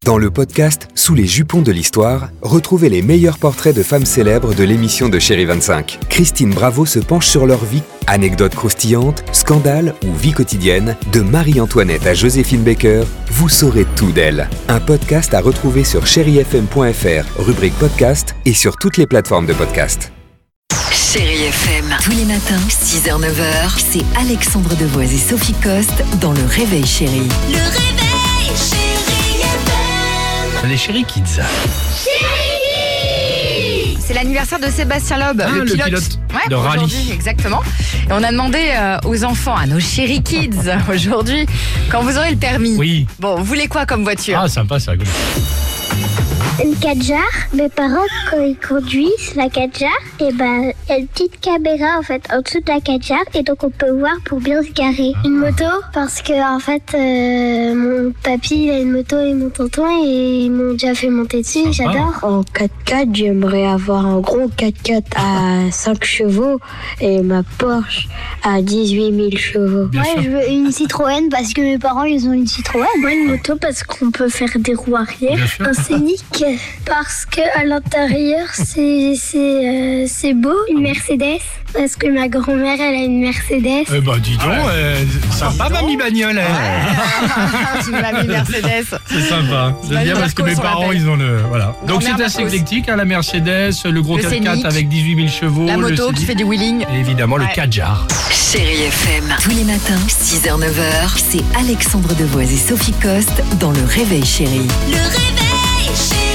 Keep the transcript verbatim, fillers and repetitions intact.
Dans le podcast Sous les jupons de l'histoire, retrouvez les meilleurs portraits de femmes célèbres de l'émission de Chérie vingt-cinq. Christine Bravo se penche sur leur vie. Anecdotes croustillantes, scandales ou vie quotidienne, de Marie-Antoinette à Joséphine Baker, vous saurez tout d'elle. Un podcast à retrouver sur chéri f m point f r, rubrique podcast et sur toutes les plateformes de podcast. Chérie F M, tous les matins, six heures neuf heures, c'est Alexandre Devoise et Sophie Coste dans Le Réveil Chérie. Le réveil, Chérie F M. Les Chérie Kids. C'est l'anniversaire de Sébastien Loeb, Ah, le le pilote, pilote Ouais, de rallye. aujourd'hui, exactement. Et on a demandé euh, aux enfants, à nos Chérie Kids, aujourd'hui, quand vous aurez le permis. Oui. Bon, vous voulez quoi comme voiture? Ah, sympa, c'est rigolo. Une Kadjar. Mes parents, quand ils conduisent la Kadjar, et ben, il y a une petite caméra en fait en dessous de la Kadjar, et donc on peut voir pour bien se garer. Une moto, parce que en fait, euh, mon papy il a une moto et mon tonton, et ils m'ont déjà fait monter dessus. Sympa. J'adore. En quatre-quatre, j'aimerais avoir un gros quatre-quatre à cinq chevaux et ma Porsche à dix-huit mille chevaux. Bien Ouais, sûr. je veux une Citroën parce que mes parents ils ont une Citroën. Moi une moto parce qu'on peut faire des roues arrière. Bien sûr. Un scénic parce que à l'intérieur c'est c'est euh, c'est beau. Une Mercedes parce que ma grand-mère elle a une Mercedes. Eh ben, dis donc, euh, sympa, mamie bagnole. hein. Tu me l'as mis Mercedes. C'est sympa. C'est Bah, bien le parce que Marcos, mes on parents, l'appelle. ils ont le. Voilà. Donc, Grand-mère c'est assez Marcos. éclectique, hein, la Mercedes, le gros Le quatre-quatre Scénic. avec dix-huit mille chevaux. La le moto qui Scénic. fait du wheeling. Et évidemment, le Ouais. Kadjar. Chérie F M, tous les matins, six heures neuf heures, c'est Alexandre Devoise et Sophie Coste dans Le Réveil Chérie. Le réveil, Chérie